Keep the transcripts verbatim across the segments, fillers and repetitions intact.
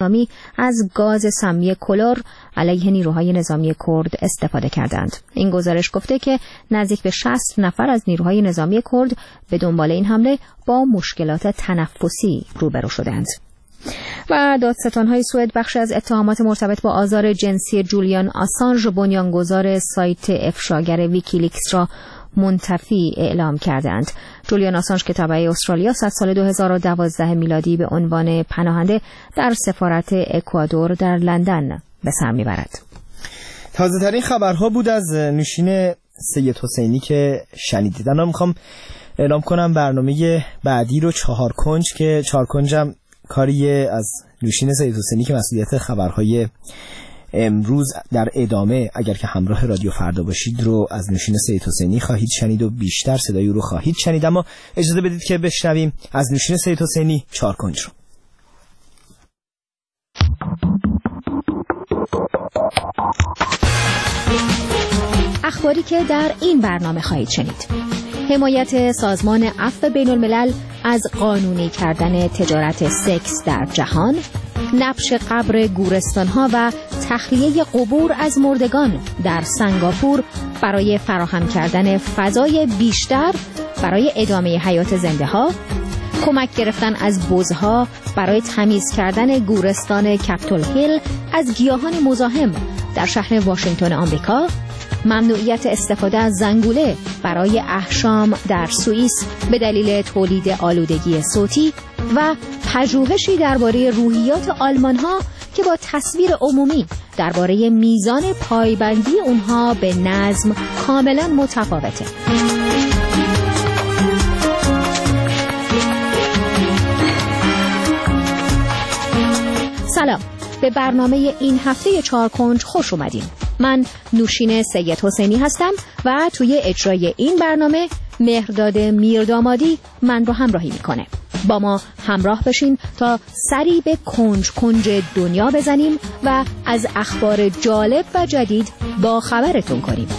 اسلامی از گاز سمی کلور علیه نیروهای نظامی کرد استفاده کردند. این گزارش گفته که نزدیک به شصت نفر از نیروهای نظامی کرد به دنبال این حمله با مشکلات تنفسی روبرو شدند. و دادستان‌های سوئد بخشی از اتهامات مرتبط با آزار جنسی جولیان آسانژ بنیانگذار سایت افشاگر ویکیلیکس را منتفی اعلام کردند. جولیان آسانژ که تبع استرالیا از سال دو هزار و دوازده میلادی به عنوان پناهنده در سفارت اکوادور در لندن به سر میبرد. تازه ترین خبرها بود از نوشین سید حسینی که شنیدید. الان میخوام اعلام کنم برنامه بعدی رو چهار کنج که چهار کنجم کاریه از نوشین سید حسینی که مسئولیت خبرهای امروز در ادامه اگر که همراه رادیو فردا باشید رو از نوشین سید حسینی خواهید شنید و بیشتر صدای او رو خواهید شنید. اما اجازه بدید که بشنویم از نوشین سید حسینی چهار کنج رو. اخباری که در این برنامه خواهید شنید: حمایت سازمان عفو بین الملل از قانونی کردن تجارت سکس در جهان، نبش قبر گورستان‌ها و تخلیه قبور از مردگان در سنگاپور برای فراهم کردن فضای بیشتر برای ادامه حیات زنده‌ها، کمک گرفتن از بزها برای تمیز کردن گورستان کپیتول هیل از گیاهان مزاحم در شهر واشنگتن آمریکا، ممنوعیت استفاده از زنگوله برای احشام در سوئیس به دلیل تولید آلودگی صوتی و پژوهشی درباره روحیات آلمان‌ها که با تصویر عمومی درباره میزان پایبندی اونها به نظم کاملا متفاوته. سلام، به برنامه این هفته چهار کنج خوش اومدین. من نوشین سید حسینی هستم و توی اجرای این برنامه مهرداد میردامادی من رو همراهی میکنه. با ما همراه بشین تا سری به کنج کنج دنیا بزنیم و از اخبار جالب و جدید با خبرتون کنیم.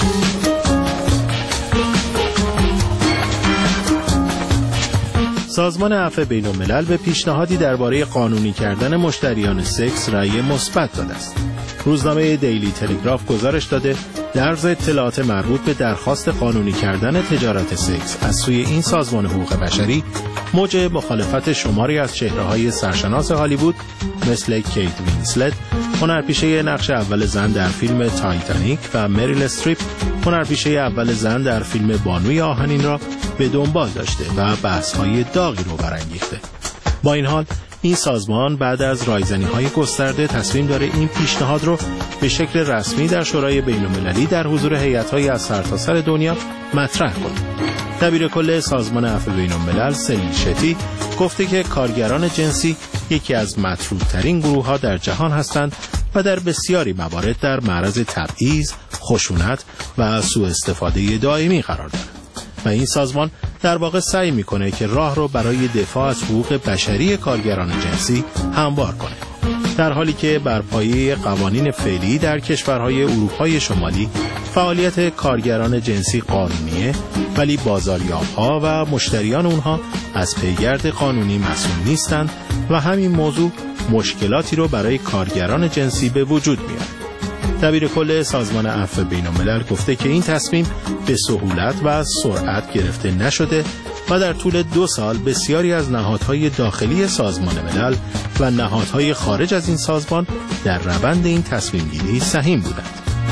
سازمان عفو بین الملل به پیشنهادی درباره قانونی کردن مشتریان سکس رأی مثبت داده است. روزنامه دیلی تلگراف گزارش داده در ضمن اطلاعات مربوط به درخواست قانونی کردن تجارت سکس از سوی این سازمان حقوق بشری موج مخالفت شماری از چهره‌های سرشناس هالیوود مثل کیت وینسلت، هنرپیشه نقش اول زن در فیلم تایتانیک، و مریل استریپ، هنرپیشه اول زن در فیلم بانوی آهنین را به دنبال داشته و بحث‌های داغی رو برانگیخته. با این حال این سازمان بعد از رایزنی‌های گسترده تصمیم داره این پیشنهاد رو به شکل رسمی در شورای بین‌المللی در حضور هیئت‌های از سرتاسر دنیا مطرح کنه. دبیر کل سازمان عفو بین الملل سلیل شتی گفته که کارگران جنسی یکی از مطرودترین گروه‌ها در جهان هستند و در بسیاری موارد در معرض تبعیض، خشونت و سوء استفاده دائمی قرار دارند. و این سازمان در واقع سعی میکنه که راه رو برای دفاع از حقوق بشری کارگران جنسی هموار کنه، در حالی که بر پایه قوانین فعلی در کشورهای اروپای شمالی فعالیت کارگران جنسی قانونیه، ولی بازاریاب‌ها و مشتریان اونها از پیگرد قانونی مسئول نیستند و همین موضوع مشکلاتی رو برای کارگران جنسی به وجود میاره. دبیر کل سازمان عفو بین الملل گفته که این تصمیم به سهولت و سرعت گرفته نشده و در طول دو سال بسیاری از نهادهای داخلی سازمان ملل و نهادهای خارج از این سازمان در روند این تصمیم گیری سهیم بودند.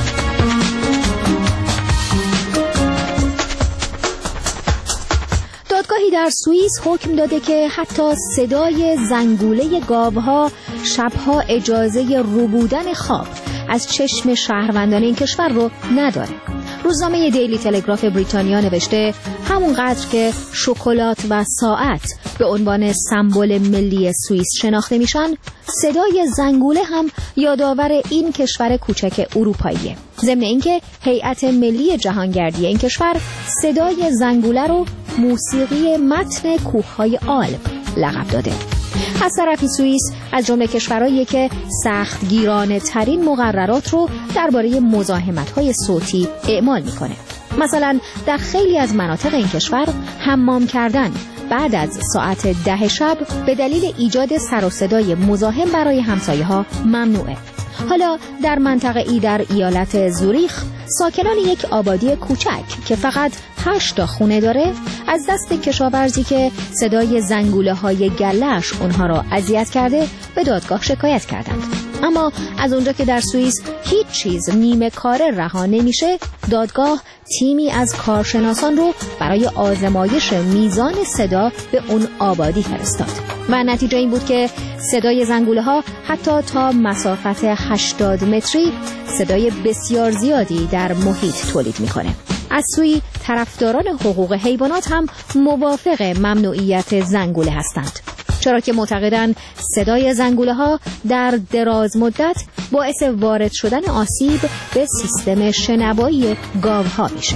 دادگاهی در سوئیس حکم داده که حتی صدای زنگوله گاوها شبها اجازه ربودن خواب از چشم شهروندان این کشور رو نداره. روزنامه دیلی تلگراف بریتانیا نوشته همونقدر که شکلات و ساعت به عنوان سمبل ملی سوئیس شناخته میشن، صدای زنگوله هم یادآور این کشور کوچک اروپاییه. ضمن اینکه هیئت ملی جهانگردی این کشور صدای زنگوله رو موسیقی متن کوههای آلپ لقب داده. از طرفی سوئیس از جمله کشورهایی که سخت گیرانه ترین مقررات رو درباره مزاحمت‌های صوتی اعمال میکنه. مثلا در خیلی از مناطق این کشور حمام کردن بعد از ساعت ده شب به دلیل ایجاد سر و صدای مزاحم برای همسایه ها ممنوعه. حالا در منطقه ای در ایالت زوریخ ساکنان یک آبادی کوچک که فقط هشت تا خونه داره از دست کشاورزی که صدای زنگوله های گله‌اش اونها را اذیت کرده به دادگاه شکایت کردند. اما از اونجا که در سوئیس هیچ چیز نیمه کاره رها نمیشه، دادگاه تیمی از کارشناسان رو برای آزمایش میزان صدا به اون آبادی فرستاد و نتیجه این بود که صدای زنگوله ها حتی تا مسافت هشتاد متری صدای بسیار زیادی در محیط تولید میکنه. از سوی طرفداران حقوق حیوانات هم موافق ممنوعیت زنگوله هستند، چرا که معتقدند صدای زنگوله ها در دراز مدت باعث وارد شدن آسیب به سیستم شنوایی گاوها میشه.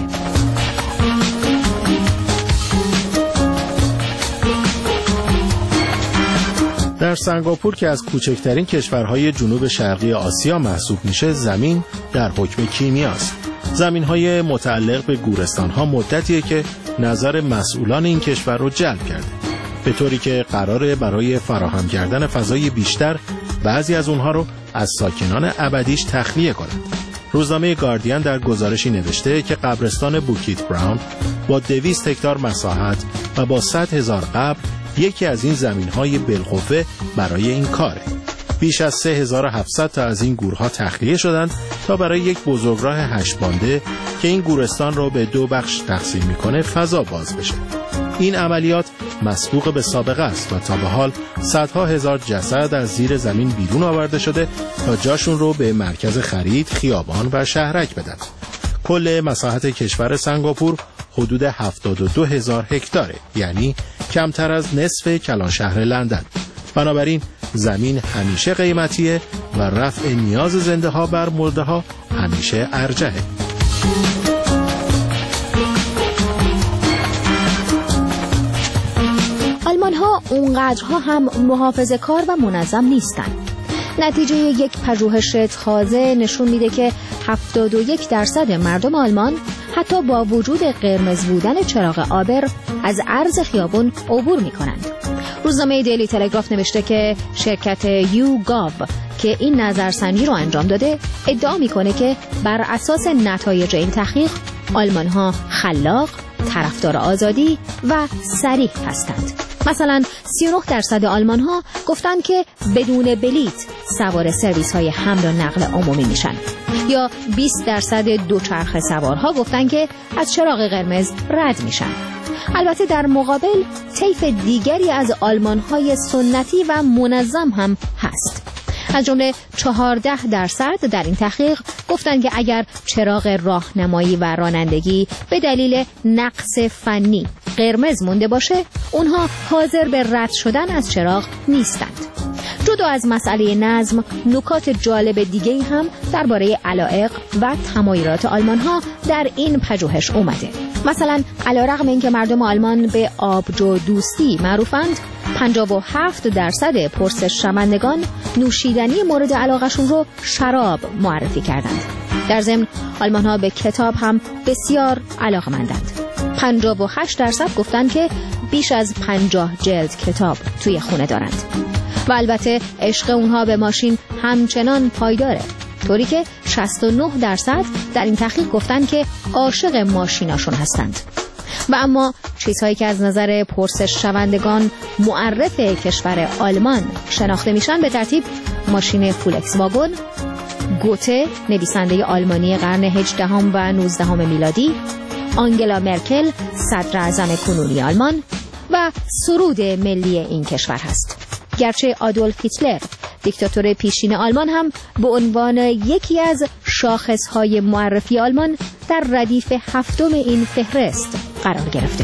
در سنگاپور که از کوچکترین کشورهای جنوب شرقی آسیا محسوب میشه، زمین در حکم کیمیاست. زمین‌های متعلق به گورستان‌ها مدتیه که نظر مسئولان این کشور رو جلب کرده، به طوری که قراره برای فراهم کردن فضای بیشتر بعضی از اونها رو از ساکنان ابدیش تخلیه کنند. روزنامه گاردین در گزارشی نوشته که قبرستان بوکیت براون با دویست هکتار مساحت و با صد هزار قبر یکی از این زمین‌های بالقوه برای این کاره. بیش از سه هزار و هفتصد تا از این گورها تخلیه شدند تا برای یک بزرگراه هشت بانده که این گورستان را به دو بخش تقسیم می‌کنه فضا باز بشه. این عملیات مسبوق به سابقه است و تا به حال صدها هزار جسد از زیر زمین بیرون آورده شده تا جاشون رو به مرکز خرید، خیابان و شهرک بدن. کل مساحت کشور سنگاپور حدود هفتاد و دو هزار هکتاره، یعنی کمتر از نصف کلان شهر لندن. بنابراین زمین همیشه قیمتیه و رفع نیاز زنده ها بر مرده ها همیشه ارجحه. آلمان ها اونقدرها هم محافظه کار و منظم نیستن. نتیجه یک پژوهش تازه نشون میده که هفتاد و یک درصد مردم آلمان حتی با وجود قرمز بودن چراغ آبر از عرض خیابون عبور میکنند. روزنامه دیلی تلگراف نوشته که شرکت یو گاو که این نظرسنجی رو انجام داده ادعا میکنه که بر اساس نتایج این تحقیق آلمان ها خلاق، طرفدار آزادی و صریح هستند. مثلا سی و نه درصد آلمان ها گفتند که بدون بلیت سوار سرویس های حمل و نقل عمومی میشن، یا بیست درصد دوچرخه سوارها گفتند که از چراغ قرمز رد میشن. البته در مقابل طیف دیگری از آلمان‌های سنتی و منظم هم هست. از جمله چهارده درصد در این تحقیق گفتند که اگر چراغ راهنمایی و رانندگی به دلیل نقص فنی قرمز مونده باشه، اونها حاضر به رد شدن از چراغ نیستند. جدا از مسئله نظم، نکات جالب دیگه‌ای هم درباره علایق و تمایلات آلمان‌ها در این پژوهش اومده. مثلا علیرغم اینکه مردم آلمان به آبجو دوستی معروفند، پنجاه و هفت درصد پرسش شوندگان نوشیدنی مورد علاقه‌شون رو شراب معرفی کردند. در ضمن آلمان‌ها به کتاب هم بسیار علاقه‌مندند. پنجاه و هشت درصد گفتند که بیش از پنجاه جلد کتاب توی خونه دارند. و البته عشق اونها به ماشین همچنان پایداره، طوری که شصت و نه درصد در این تحقیق گفتن که عاشق ماشیناشون هستند. و اما چیزهایی که از نظر پرسش شوندگان معرف کشور آلمان شناخته میشن به ترتیب ماشین فولکس واگن، گوته نویسنده آلمانی قرن هجدهم و نوزدهم میلادی، آنگلا مرکل صدر اعظم کنونی آلمان و سرود ملی این کشور هست. گرچه آدولف هیتلر دیکتاتور پیشین آلمان هم به عنوان یکی از شاخصهای معرفی آلمان در ردیف هفتم این فهرست قرار گرفته.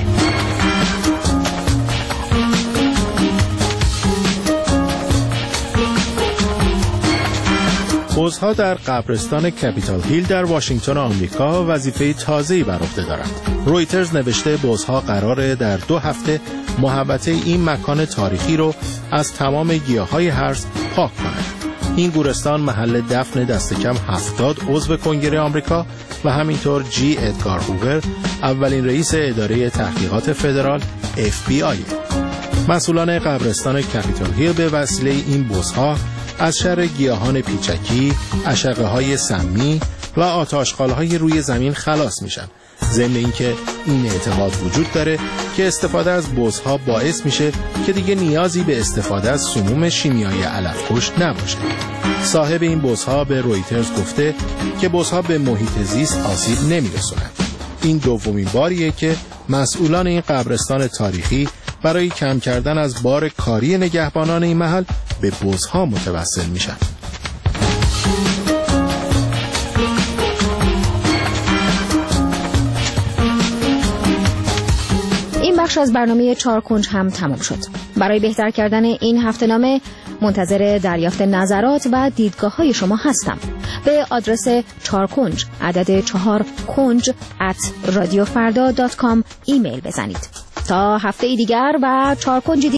بزها در قبرستان کپیتال هیل در واشنگتن آمریکا وظیفه تازه‌ای بر عهده دارند. رویترز نوشته بزها قراره در دو هفته محوطه این مکان تاریخی رو از تمام گیاهای هرز پاک کنند. این گورستان محل دفن دست کم هفتاد عضو کنگره آمریکا و همینطور جی ادگار هوور، اولین رئیس اداره تحقیقات فدرال اف بی آی. مسئولان قبرستان کپیتال هیل به وسیله این بزها از شر گیاهان پیچکی، اشعه‌های سمی و آتش‌خال‌های روی زمین خلاص میشن. ضمن اینکه این اعتقاد وجود داره که استفاده از بزها باعث میشه که دیگه نیازی به استفاده از سموم شیمیایی علف‌کش نباشه. صاحب این بزها به رویترز گفته که بزها به محیط زیست آسیب نمیرسونن. این دومین باریه که مسئولان این قبرستان تاریخی برای کم کردن از بار کاری نگهبانان این محل به بزها متوسل میشن. این بخش از برنامه چهار کنج هم تمام شد. برای بهتر کردن این هفته‌نامه منتظر دریافت نظرات و دیدگاه های شما هستم. به آدرس چهار کنج عدد چهار کنج ات رادیو فردا دات کام ایمیل بزنید. تا هفته دیگر و چهار کنج